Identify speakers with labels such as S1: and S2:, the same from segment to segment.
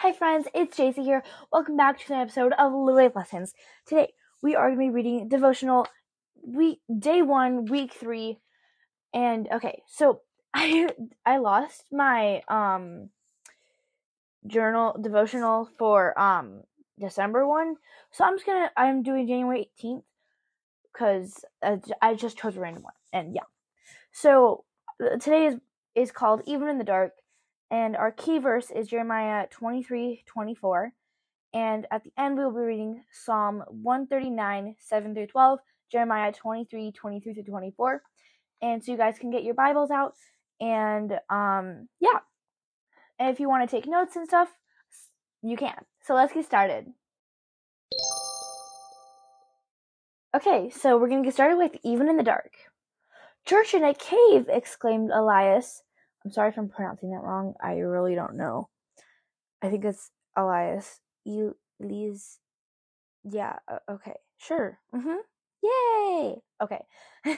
S1: Hi friends, it's JC here. Welcome back to an episode of Little Lessons. Today we are going to be reading devotional day 1, week 3. And okay, so I lost my journal devotional for December one. So I'm doing January 18th cuz I just chose a random one. And yeah. So today is called Even in the Dark, and our key verse is Jeremiah 23:24. And at the end, we will be reading Psalm 139, 7 through 12, Jeremiah 23, 23 through 24. And so you guys can get your Bibles out. And yeah. And if you want to take notes and stuff, you can. So let's get started. Okay, so we're going to get started with Even in the Dark. Church in a cave, exclaimed Elias. I'm sorry if I'm pronouncing that wrong. I really don't know. I think it's Elias. Elias. Yeah, okay. Sure. Yay! Okay.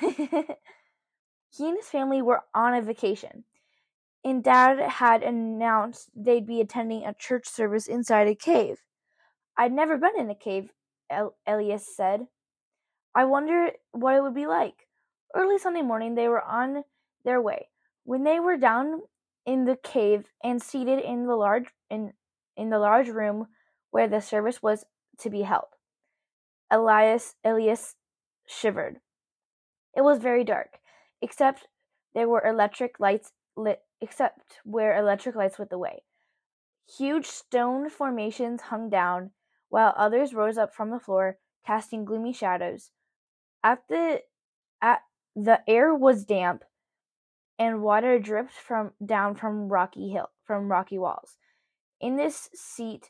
S1: He and his family were on a vacation, and Dad had announced they'd be attending a church service inside a cave. I'd never been in a cave, Elias said. I wonder what it would be like. Early Sunday morning, they were on their way. When they were down in the cave and seated in the large room where the service was to be held, Elias shivered. It was very dark, except where electric lights lit the way. Huge stone formations hung down, while others rose up from the floor, casting gloomy shadows. The air was damp, and water dripped down from rocky walls. In his seat,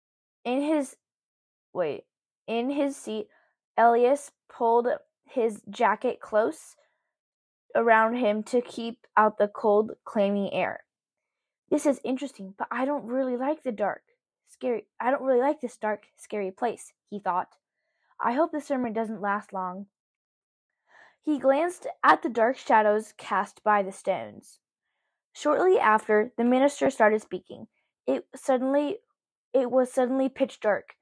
S1: Elias pulled his jacket close around him to keep out the cold, clammy air. This is interesting, but I don't really like this dark, scary place, he thought. I hope the sermon doesn't last long. He glanced at the dark shadows cast by the stones. Shortly after, the minister started speaking. It was suddenly pitch dark.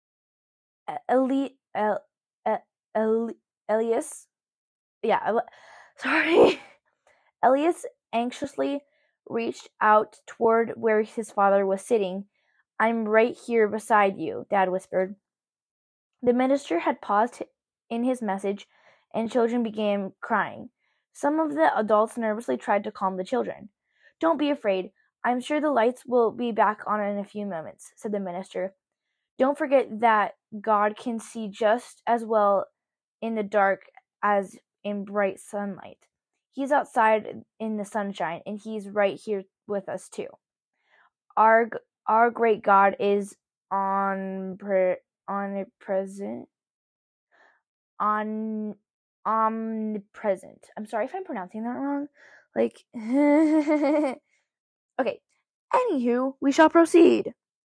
S1: Elias anxiously reached out toward where his father was sitting. I'm right here beside you, Dad whispered. The minister had paused in his message, and children began crying. Some of the adults nervously tried to calm the children. Don't be afraid. I'm sure the lights will be back on in a few moments, said the minister. Don't forget that God can see just as well in the dark as in bright sunlight. He's outside in the sunshine, and he's right here with us too. Our great God is omnipresent, omnipresent. I'm sorry if I'm pronouncing that wrong. Okay. Anywho, we shall proceed.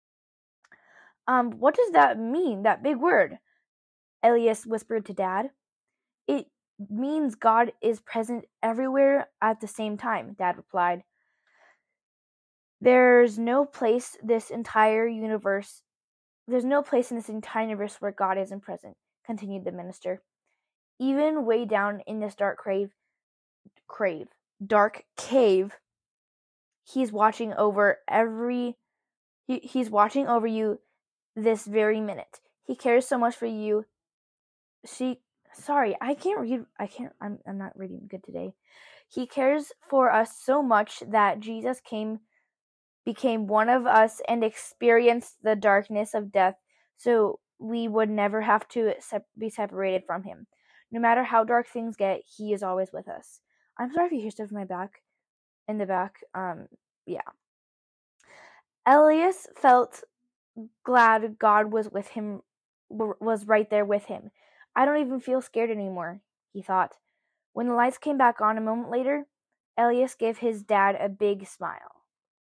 S1: What does that mean, that big word? Elias whispered to Dad. It means God is present everywhere at the same time, Dad replied. There's no place in this entire universe where God isn't present, continued the minister. Even way down in this dark cave, he's watching over you this very minute. He cares so much for you. I'm not reading good today. He cares for us so much that Jesus became one of us and experienced the darkness of death so we would never have to be separated from him. No matter how dark things get, he is always with us. I'm sorry if you hear stuff in the back. Yeah. Elias felt glad God was right there with him. I don't even feel scared anymore, he thought. When the lights came back on a moment later, Elias gave his dad a big smile.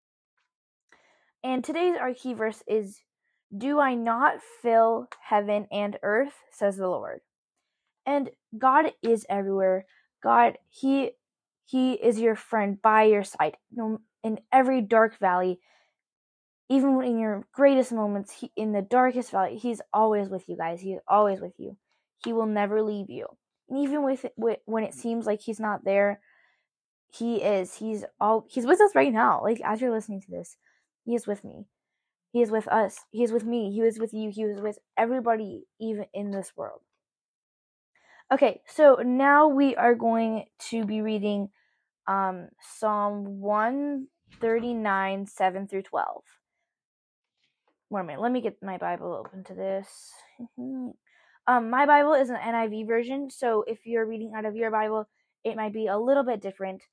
S1: And today's our key verse is, do I not fill heaven and earth, says the Lord. And God is everywhere. God, He is your friend by your side. In every dark valley, Even in your greatest moments, in the darkest valley, he's always with you guys. He's always with you. He will never leave you. And even when it seems like he's not there, he is. He's with us right now. Like, as you're listening to this, he is with me. He is with us. He is with me. He was with you. He was with everybody, even in this world. Okay, so now we are going to be reading Psalm 139, 7 through 12. Wait a minute, let me get my Bible open to this. My Bible is an NIV version, so if you're reading out of your Bible, it might be a little bit different.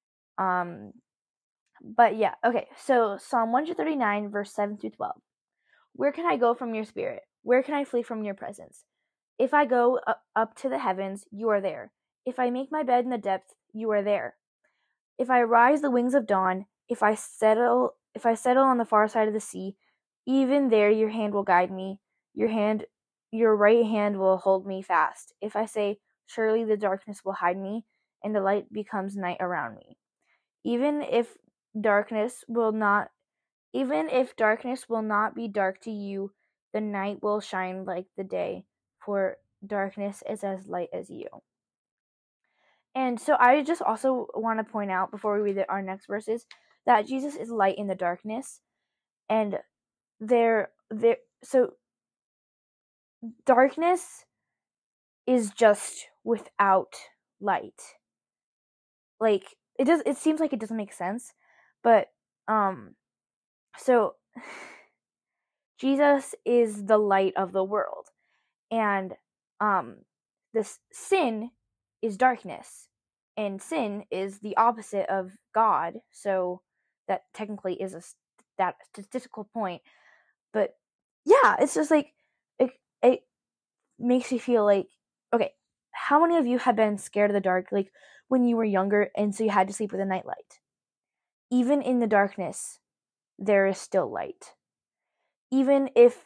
S1: But yeah, okay, so Psalm 139, verse 7 through 12. Where can I go from your spirit? Where can I flee from your presence? If I go up to the heavens, you are there. If I make my bed in the depths, you are there. If I rise the wings of dawn, if I settle on the far side of the sea, even there your hand will guide me. Your right hand will hold me fast. If I say, surely the darkness will hide me, and the light becomes night around me. Even if darkness will not be dark to you, the night will shine like the day, for darkness is as light as you. And so I just also want to point out, before we read our next verses, that Jesus is light in the darkness. And so darkness is just without light. Like, it seems like it doesn't make sense, but so Jesus is the light of the world, and this sin is darkness, and sin is the opposite of God, so that technically is that statistical point. But yeah, it's just like it makes you feel like, okay, how many of you have been scared of the dark, like when you were younger, and so you had to sleep with a nightlight? Even in the darkness, there is still light. Even if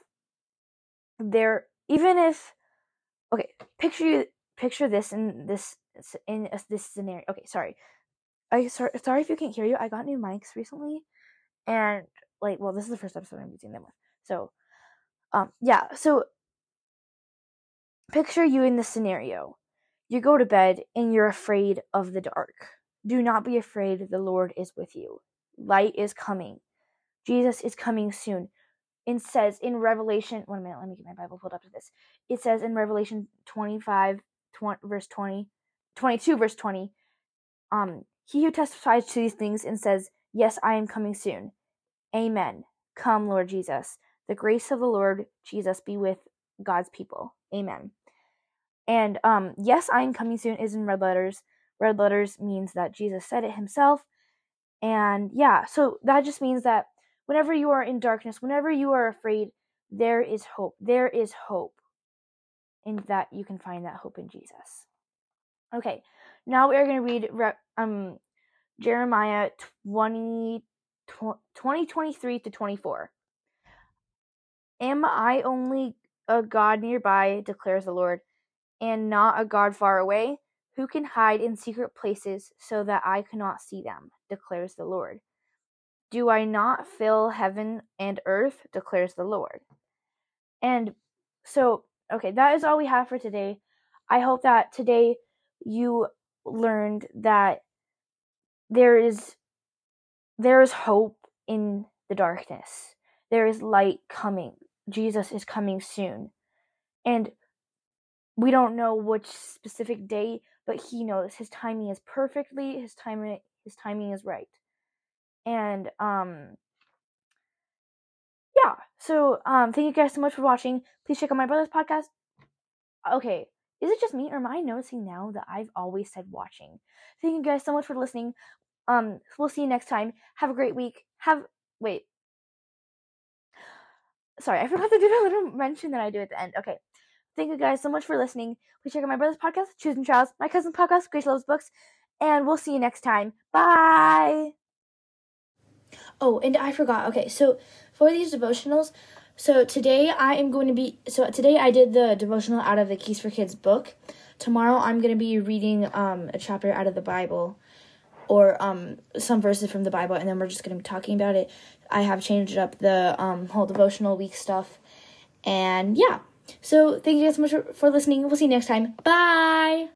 S1: okay, picture this in this scenario. Okay, sorry if you can't hear you. I got new mics recently, and this is the first episode I'm using them with. So so picture you in this scenario. You go to bed and you're afraid of the dark. Do not be afraid. The Lord is with you. Light is coming. Jesus is coming soon. It says in Revelation, 1 minute, let me get my Bible pulled up to this. It says in Revelation 22, verse 20, he who testifies to these things and says, yes, I am coming soon. Amen. Come, Lord Jesus. The grace of the Lord Jesus be with God's people. Amen. And yes, I am coming soon is in red letters. Red letters means that Jesus said it himself. And yeah, so that just means that whenever you are in darkness, whenever you are afraid, there is hope. There is hope. And that you can find that hope in Jesus. Okay, now we are going to read Jeremiah 23 to 24. Am I only a God nearby, declares the Lord, and not a God far away? Who can hide in secret places so that I cannot see them, declares the Lord. Do I not fill heaven and earth, declares the Lord. And so, okay, that is all we have for today. I hope that today you learned that there is hope in the darkness. There is light coming. Jesus is coming soon. And we don't know which specific day, but he knows. His timing is perfectly, his timing is right. And yeah. So thank you guys so much for watching. Please check out my brother's podcast. Okay, is it just me, or am I noticing now that I've always said watching? Thank you guys so much for listening. We'll see you next time. Have a great week. Sorry, I forgot to do the little mention that I do at the end. Okay. Thank you guys so much for listening. Please check out my brother's podcast, Choosing Trials, my cousin's podcast, Grace Loves Books, and we'll see you next time. Bye! Oh, and I forgot. Okay, so for these devotionals, today I did the devotional out of the Keys for Kids book. Tomorrow I'm going to be reading a chapter out of the Bible. or some verses from the Bible, and then we're just going to be talking about it. I have changed up the whole devotional week stuff. And yeah. So thank you guys so much for listening. We'll see you next time. Bye!